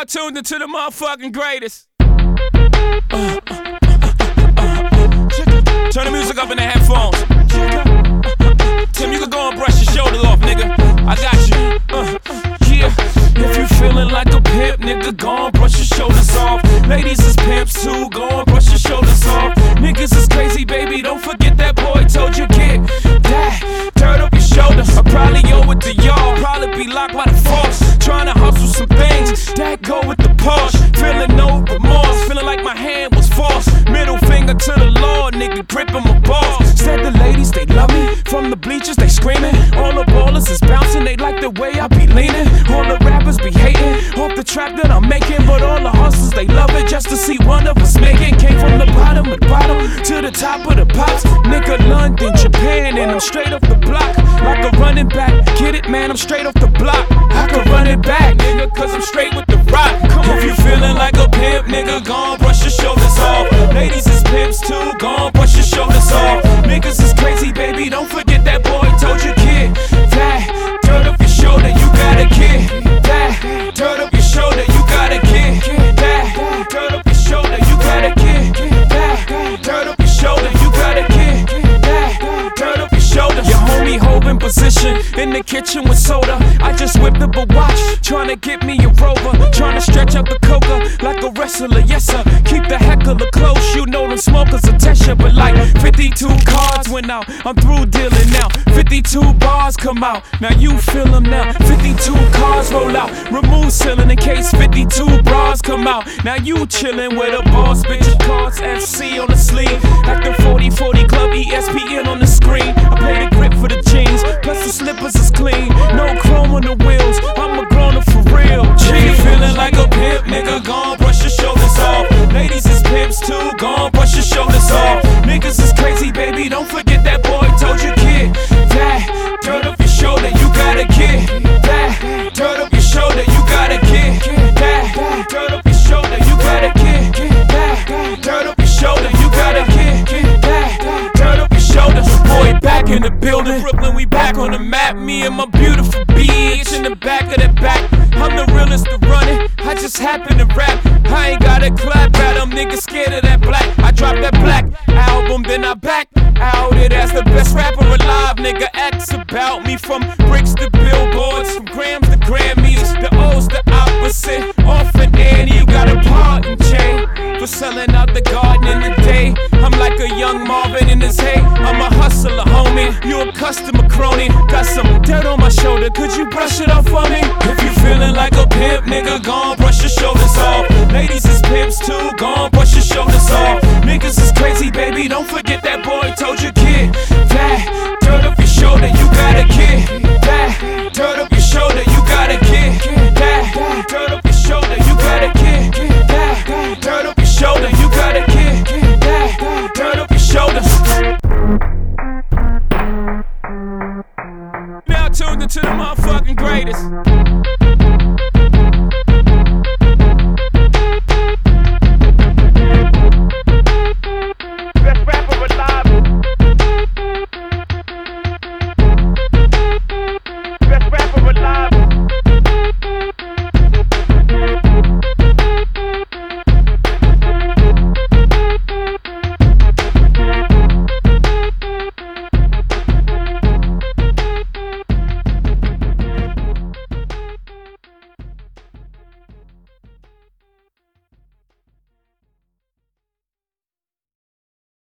now tuned into the motherfucking greatest. Turn the music up in the headphones. Tim, you can go and brush your shoulders off, nigga. I got you. Yeah. If you feeling like a pimp, nigga, go and brush your shoulders off. Ladies is pimps too, go and brush your shoulders off. Niggas is crazy, baby, don't forget that boy told you get that dirt up your shoulders. I probably owe it to y'all, probably be locked by the force. Trying to hustle some things that go with the Porsche. Feeling no remorse, feeling like my hand was forced. Middle finger to the law, nigga, gripping my balls. Said the ladies, they love me. From the bleachers, they screaming. All the ballers is bouncing, they like the way I be leaning. All the rappers be hating off the trap that I'm making, but all the hustlers, they love it just to see one of us making. Came from the bottom of the bottom to the top of the pops. Nigga, London, Japan, and I'm straight off the block. Like a running back, get it, man, I'm straight off the block. I can run it back, nigga, cause I'm straight with the rock. Come on. If you feeling like a pimp, nigga, gon' brush your shoulders off. Ladies is pimps too, gon' brush your shoulders off. Niggas is crazy, baby, don't forget that boy told you, kid. That dirt off your shoulder, you got a kid. That dirt off your shoulder, you got a kid. That dirt off your shoulder, you got a kid. That dirt off your shoulder, you got a kid. That dirt off your shoulder. Your homie holding position in the kitchen with soda. I just whipped up a watch, trying to get me a Rover. Trying to stretch out the coca like a wrestler, yes sir. Keep the heckler close, you know them smokers attention. But like 52 cards went out, I'm through dealing now. 52 bars come out, now you feel them now. 52 cars roll out, remove ceiling in case 52 bras come out. Now you chillin' with a boss, bitch, cards FC on the sleeve. At the 40-40 club, ESPN on the screen. I play the grip for the jeans, plus the slippers is clean. No chrome on the wheels, I'm a grown-up for real. G, feeling like a pimp, nigga, gon' brush your shoulders off. Ladies is pimps too, gon' brush your shoulders off. Niggas is crazy, baby, don't forget that boy told you, kid. That dirt off your shoulder, you got a kid. That dirt off your shoulder, you got a kid. That dirt off your shoulder, you got a kid. That dirt off your shoulder, you got a kid. That dirt off your shoulder. Boy, back in the building, Brooklyn, we back on the map. Me and my beautiful bitch in the back of the back. I'm the realest to run it, I just happen to rap. I ain't gotta clap at them, niggas scared of that black. I dropped that black album, then I back out it as the best rapper alive. Nigga, X about me from bricks to billboards, from grams to Grammys. The O's the opposite, off and Annie, you got a pardon, Jay, for selling out the garden in the day. I'm like a young Marvin in his hay. I'm a hustler, homie, you a customer crony. Got some dirt on my shoulder, could you brush it off for me? If you feeling like a pimp, nigga, gon' brush your shoulders off. Ladies is pimps too, gon' brush your shoulders off. Niggas is crazy, baby, don't forget that boy told you, kid. That dirt off your shoulder, you got a kid.